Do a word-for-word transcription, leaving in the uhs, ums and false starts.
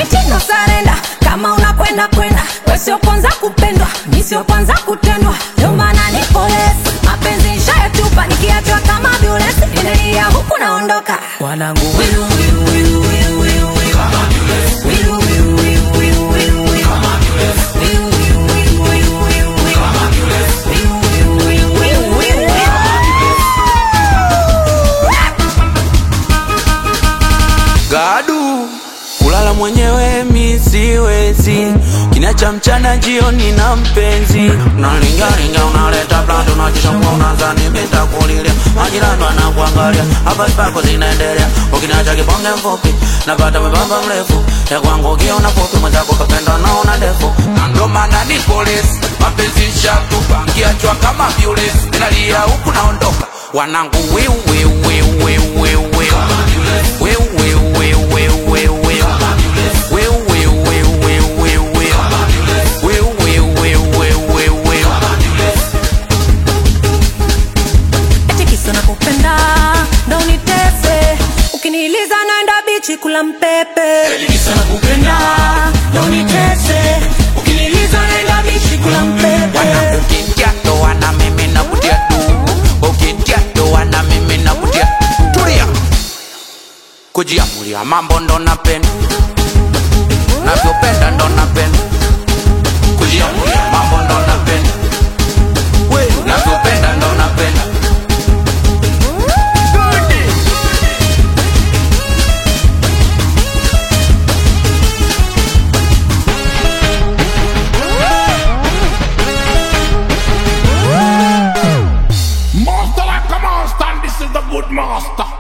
eti no surrender. Kama unakwenda kwenda, wewe sio kwanza kupendwa, mimi sio kwanza kutendwa. Ndio maana ni polisi, mapenzi nishayetupa, nikiachwa kama violence, nimelia huku naondoka. Wanangu wiru wiru wiru wiru wiru wiru kama violence, wiru wiru wiru wiru wiru wiru kama violence, wiru wiru wiru wiru wiru wiru kama violence, wiru wiru wiru wiru wiru Gadu kulala mwenyewe mi siwezi, kinacha mchana jioni na mpenzi. Unalinga linga unaleta blando unachisha kwa unazani mita kulilia, majirani wanakuangalia, hapa spako zinaendelea. Ukinacha kibonge mfupi napata mbamba mrefu, ya kwangu ukiona fupi mwenzako kapenda naona ndefu. Ndo maana ni polisi, mapenzi shatupa, nkiachwa kama violence, ninalia huku naondoka. Wanangu wiu wiu wiu wiu wiu wiu wiu wiu wiu wiu wiu ukiniliza naenda bichi kula mpepe. Elikisa na kupenda ndo nitese, ukiniliza naenda bichi kula mpepe. Wanangu ukitia toa na mimi na kutia tu, ukitia toa na mimi na kutia. Tulia kujiamulia mambo ndo napenda, navyopenda ndo napenda. Kujiamulia mambo ndo napenda, navyopenda ndo napenda. Master like a master, and this is the good master.